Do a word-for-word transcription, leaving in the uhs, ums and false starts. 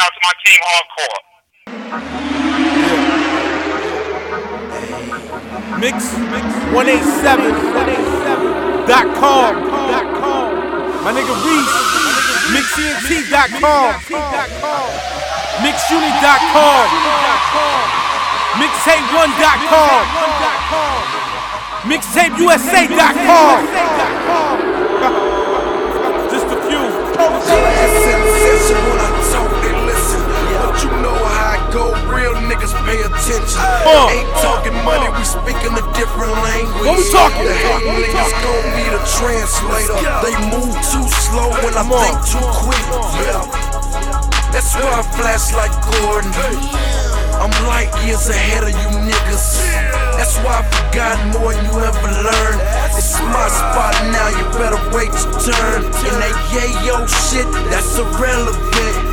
out to my team hardcore. Mix one eighty-seven dot com. My nigga Reese. Mix E N T dot com. Mix Unit dot com. Mixtape one dot com. Mixtape U S A dot com. Just a few. But you know how I go, real niggas pay attention. Uh, Ain't talking money, we speaking a different language. What we talking? The hating niggas gon' need a translator. They move too slow when I think too quick. Yeah. That's why I flash like Gordon. I'm light years ahead of you niggas. That's why I forgot more than you ever learned. It's my spot now, you better wait your turn. And that yayo shit, that's irrelevant.